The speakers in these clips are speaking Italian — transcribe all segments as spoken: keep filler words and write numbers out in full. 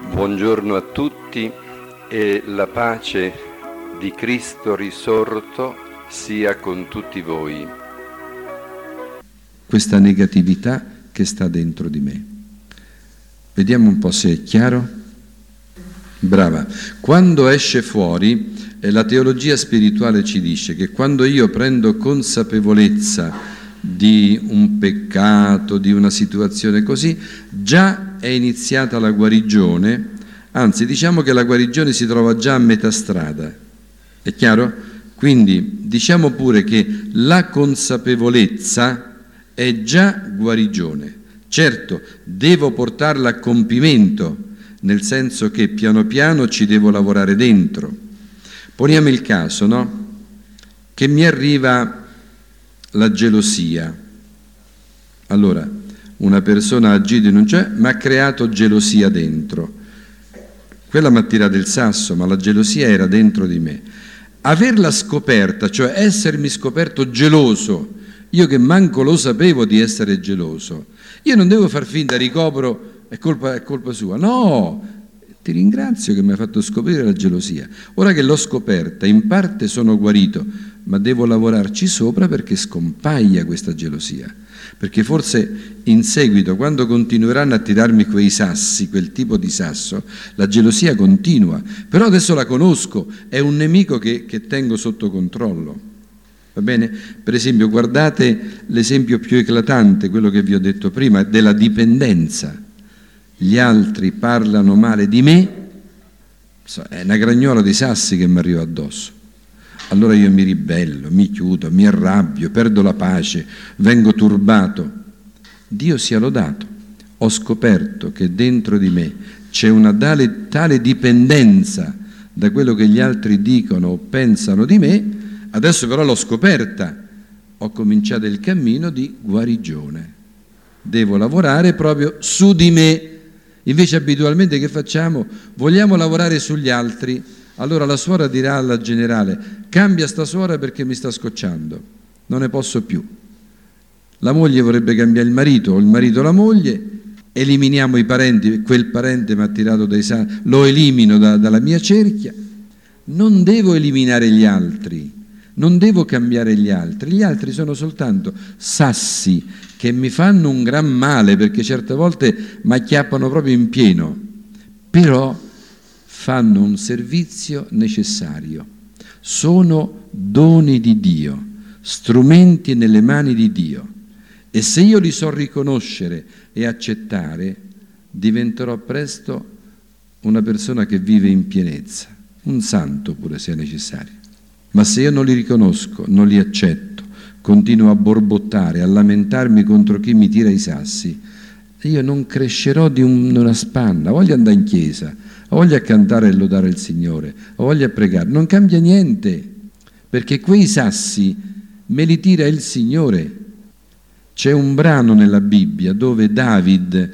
Buongiorno a tutti e la pace di Cristo risorto sia con tutti voi. Questa negatività che sta dentro di me. Vediamo un po' se è chiaro. Brava. Quando esce fuori, eh, la teologia spirituale ci dice che quando io prendo consapevolezza di un peccato, di una situazione così, già è iniziata la guarigione, anzi diciamo che la guarigione si trova già a metà strada, è chiaro? Quindi diciamo pure che la consapevolezza è già guarigione. Certo, devo portarla a compimento, nel senso che piano piano ci devo lavorare dentro. Poniamo il caso, no? Che mi arriva la gelosia. Allora, una persona ha agito in un cioè, ma ha creato gelosia dentro. Quella mi ha tirato il sasso, ma la gelosia era dentro di me. Averla scoperta, cioè essermi scoperto geloso, io che manco lo sapevo di essere geloso, io non devo far finta, ricopro, è colpa, è colpa sua. No, ti ringrazio che mi hai fatto scoprire la gelosia. Ora che l'ho scoperta, in parte sono guarito, ma devo lavorarci sopra perché scompaia questa gelosia. Perché forse in seguito, quando continueranno a tirarmi quei sassi, quel tipo di sasso, la gelosia continua. Però adesso la conosco, è un nemico che, che tengo sotto controllo. Va bene? Per esempio, guardate l'esempio più eclatante, quello che vi ho detto prima, della dipendenza. Gli altri parlano male di me, è una gragnola di sassi che mi arriva addosso. Allora io mi ribello, mi chiudo, mi arrabbio, perdo la pace, vengo turbato. Dio sia lodato. Ho scoperto che dentro di me c'è una tale, tale dipendenza da quello che gli altri dicono o pensano di me, adesso però l'ho scoperta, ho cominciato il cammino di guarigione. Devo lavorare proprio su di me. Invece abitualmente che facciamo? Vogliamo lavorare sugli altri. Allora la suora dirà alla generale: cambia sta suora perché mi sta scocciando, non ne posso più. La moglie vorrebbe cambiare il marito o il marito la moglie, eliminiamo i parenti, quel parente mi ha tirato dai sassi, lo elimino da, dalla mia cerchia. Non devo eliminare gli altri, non devo cambiare gli altri, gli altri sono soltanto sassi che mi fanno un gran male perché certe volte mi acchiappano proprio in pieno, però fanno un servizio necessario, sono doni di Dio, strumenti nelle mani di Dio, e se io li so riconoscere e accettare, diventerò presto una persona che vive in pienezza, un santo pure se è necessario. Ma se io non li riconosco, non li accetto, continuo a borbottare, a lamentarmi contro chi mi tira i sassi, io non crescerò di un, una spanna. Voglio andare in chiesa, voglio cantare e lodare il Signore, voglio pregare, non cambia niente, perché quei sassi me li tira il Signore. C'è un brano nella Bibbia dove David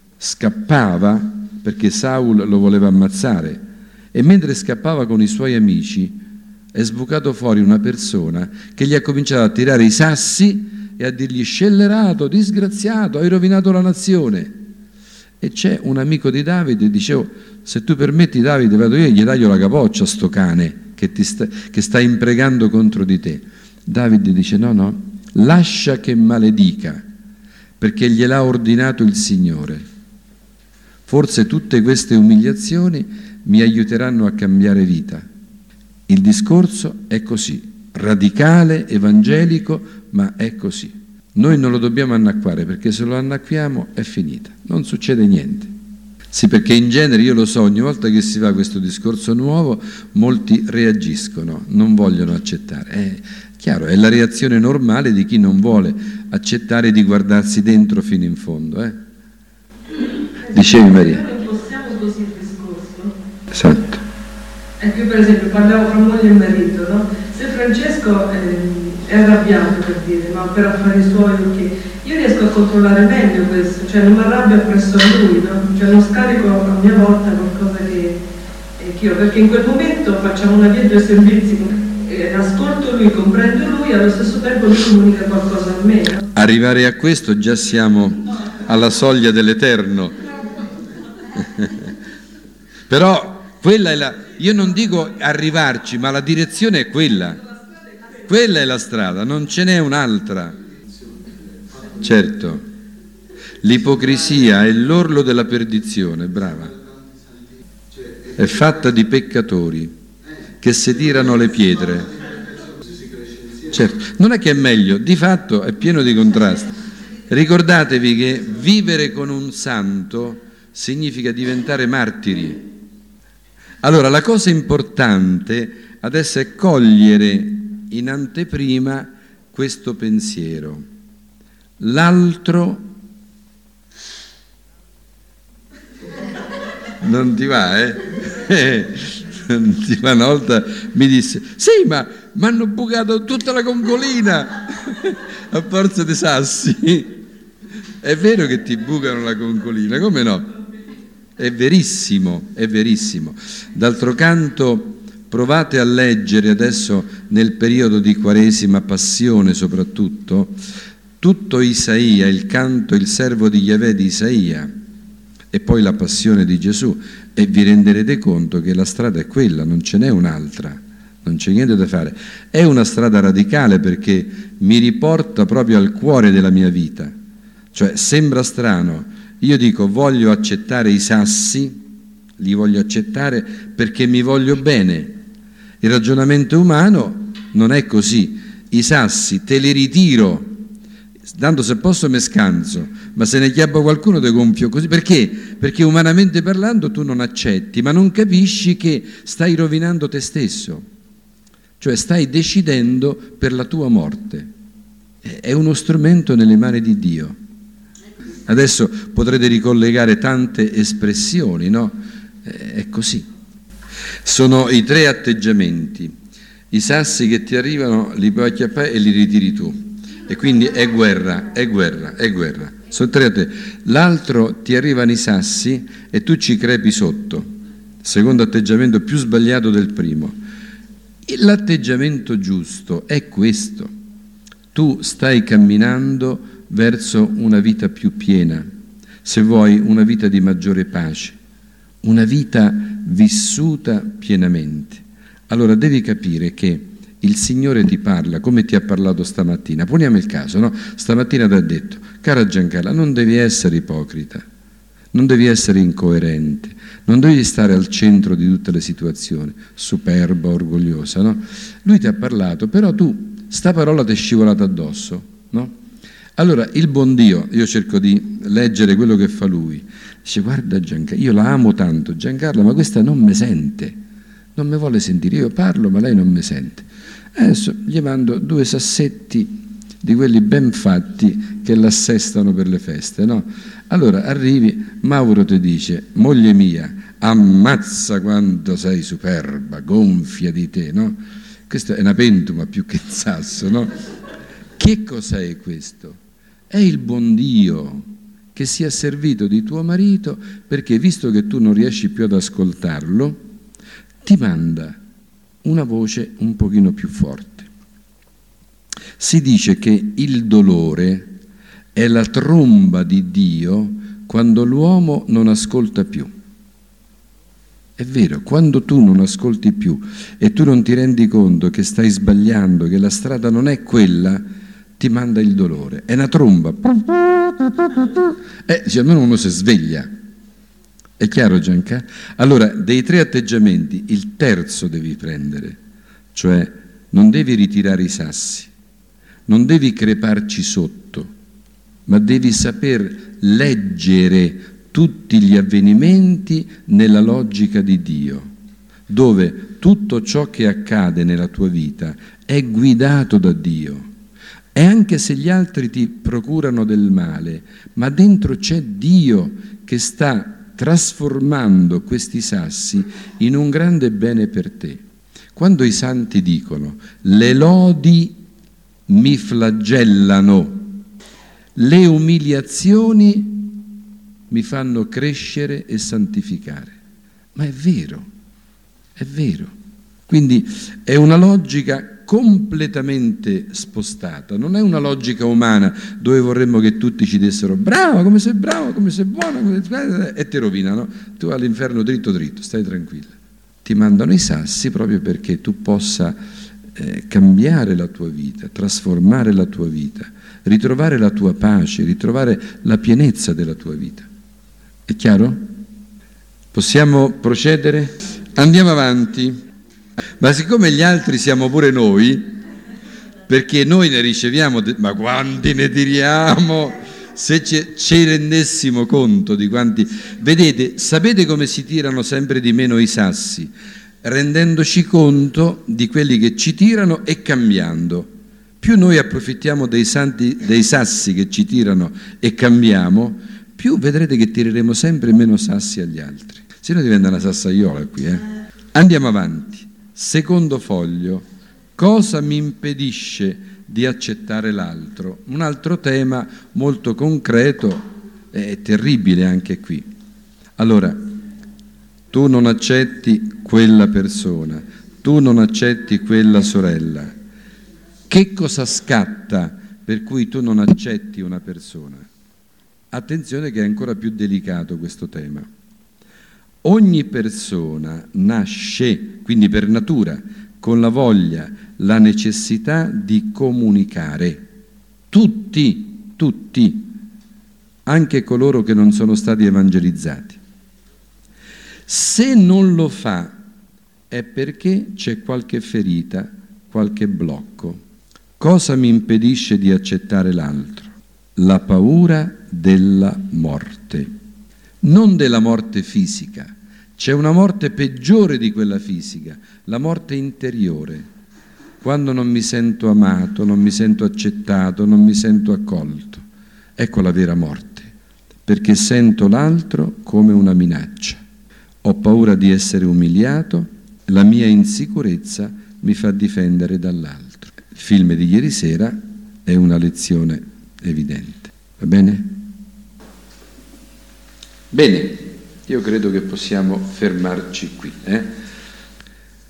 scappava perché Saul lo voleva ammazzare, e mentre scappava con i suoi amici è sbucato fuori una persona che gli ha cominciato a tirare i sassi e a dirgli: scellerato, disgraziato, hai rovinato la nazione. E c'è un amico di Davide, dicevo: se tu permetti, Davide, vado io e gli taglio la capoccia a sto cane che, ti sta, che sta imprecando contro di te. Davide dice: no, no, lascia che maledica, perché gliel'ha ordinato il Signore. Forse tutte queste umiliazioni mi aiuteranno a cambiare vita. Il discorso è così, radicale, evangelico, ma è così. Noi non lo dobbiamo annacquare, perché se lo annacquiamo è finita, non succede niente. Sì, perché in genere, io lo so, ogni volta che si fa questo discorso nuovo, molti reagiscono, non vogliono accettare. È chiaro, è la reazione normale di chi non vuole accettare di guardarsi dentro fino in fondo. Eh? Dicevi, Maria? Non possiamo così il discorso. Esatto. Ecco, io per esempio parlavo fra moglie e marito, no? Se Francesco eh, è arrabbiato, per dire, ma per affari suoi, ok, io riesco a controllare meglio questo, cioè non mi arrabbio appresso a lui, no? Cioè non scarico a mia volta qualcosa che, eh, che io, perché in quel momento facciamo una via due servizi, eh, ascolto lui, comprendo lui, allo stesso tempo lui comunica qualcosa a me. No? Arrivare a questo già siamo alla soglia dell'eterno. Però quella è la, io non dico arrivarci, ma la direzione è quella. Quella è la strada, non ce n'è un'altra. Certo, l'ipocrisia è l'orlo della perdizione, brava. È fatta di peccatori che si tirano le pietre. Certo, non è che è meglio, di fatto è pieno di contrasti. Ricordatevi che vivere con un santo significa diventare martiri. Allora, la cosa importante adesso è cogliere in anteprima questo pensiero. L'altro non ti va, eh? Non ti va. Una volta mi disse, sì, ma mi hanno bucato tutta la concolina a forza di sassi. È vero che ti bucano la concolina, come no? È verissimo, è verissimo. D'altro canto, provate a leggere adesso nel periodo di Quaresima, Passione soprattutto, tutto Isaia, il canto, il servo di Yahweh di Isaia e poi la Passione di Gesù, e vi renderete conto che la strada è quella, non ce n'è un'altra, non c'è niente da fare. È una strada radicale perché mi riporta proprio al cuore della mia vita. Cioè, sembra strano, io dico voglio accettare i sassi, li voglio accettare perché mi voglio bene. Il ragionamento umano non è così. I sassi te li ritiro, tanto se posso me scanso, ma se ne chiappa qualcuno te gonfio così. Perché? Perché umanamente parlando tu non accetti, ma non capisci che stai rovinando te stesso, cioè stai decidendo per la tua morte. È uno strumento nelle mani di Dio. Adesso potrete ricollegare tante espressioni, no? È così. Sono i tre atteggiamenti. I sassi che ti arrivano li puoi acchiappare e li ritiri tu. E quindi è guerra, è guerra, è guerra. Sono tre atteggiamenti. L'altro, ti arrivano i sassi e tu ci crepi sotto. Secondo atteggiamento più sbagliato del primo. L'atteggiamento giusto è questo. Tu stai camminando verso una vita più piena, se vuoi una vita di maggiore pace, una vita vissuta pienamente. Allora devi capire che il Signore ti parla come ti ha parlato stamattina. Poniamo il caso, no? Stamattina ti ha detto, cara Giancarla, non devi essere ipocrita, non devi essere incoerente, non devi stare al centro di tutte le situazioni, superba, orgogliosa, no? Lui ti ha parlato, però tu, sta parola ti è scivolata addosso, no? Allora il buon Dio, io cerco di leggere quello che fa lui, dice guarda Giancarla, io la amo tanto Giancarla, ma questa non mi sente, non mi vuole sentire, io parlo ma lei non mi sente. Adesso gli mando due sassetti di quelli ben fatti che l'assestano per le feste, no? Allora arrivi, Mauro ti dice, moglie mia, ammazza quanto sei superba, gonfia di te, no? Questa è una pentuma più che un sasso, no? Che cos'è questo? È il buon Dio che si è servito di tuo marito perché, visto che tu non riesci più ad ascoltarlo, ti manda una voce un pochino più forte. Si dice che il dolore è la tromba di Dio quando l'uomo non ascolta più. È vero, quando tu non ascolti più e tu non ti rendi conto che stai sbagliando, che la strada non è quella, ti manda il dolore, è una tromba. Eh, dice, almeno uno si sveglia. È chiaro, Gianca? Allora, dei tre atteggiamenti, il terzo devi prendere, cioè non devi ritirare i sassi, non devi creparci sotto, ma devi saper leggere tutti gli avvenimenti nella logica di Dio, dove tutto ciò che accade nella tua vita è guidato da Dio. E anche se gli altri ti procurano del male, ma dentro c'è Dio che sta trasformando questi sassi in un grande bene per te. Quando i santi dicono le lodi mi flagellano, le umiliazioni mi fanno crescere e santificare. Ma è vero, è vero. Quindi è una logica completamente spostata. Non è una logica umana dove vorremmo che tutti ci dessero bravo, come sei bravo, come sei buono, come sei... e ti rovinano. Tu all'inferno dritto dritto, stai tranquilla. Ti mandano i sassi proprio perché tu possa eh, cambiare la tua vita, trasformare la tua vita, ritrovare la tua pace, ritrovare la pienezza della tua vita. È chiaro? Possiamo procedere? Andiamo avanti. Ma siccome gli altri siamo pure noi, perché noi ne riceviamo, ma quanti ne tiriamo? Se ci, ci rendessimo conto di quanti... Vedete, sapete come si tirano sempre di meno i sassi? Rendendoci conto di quelli che ci tirano e cambiando. Più noi approfittiamo dei, santi, dei sassi che ci tirano e cambiamo, più vedrete che tireremo sempre meno sassi agli altri. Se no diventa una sassaiola qui, eh? Andiamo avanti. Secondo foglio, cosa mi impedisce di accettare l'altro? Un altro tema molto concreto e terribile anche qui. Allora, tu non accetti quella persona, tu non accetti quella sorella. Che cosa scatta per cui tu non accetti una persona? Attenzione che è ancora più delicato questo tema. Ogni persona nasce, quindi per natura, con la voglia, la necessità di comunicare. Tutti, tutti, anche coloro che non sono stati evangelizzati. Se non lo fa è perché c'è qualche ferita, qualche blocco. Cosa mi impedisce di accettare l'altro? La paura della morte. Non della morte fisica, c'è una morte peggiore di quella fisica, la morte interiore, quando non mi sento amato, non mi sento accettato, non mi sento accolto. Ecco la vera morte, perché sento l'altro come una minaccia. Ho paura di essere umiliato, la mia insicurezza mi fa difendere dall'altro. Il film di ieri sera è una lezione evidente, va bene? Bene, io credo che possiamo fermarci qui. Eh?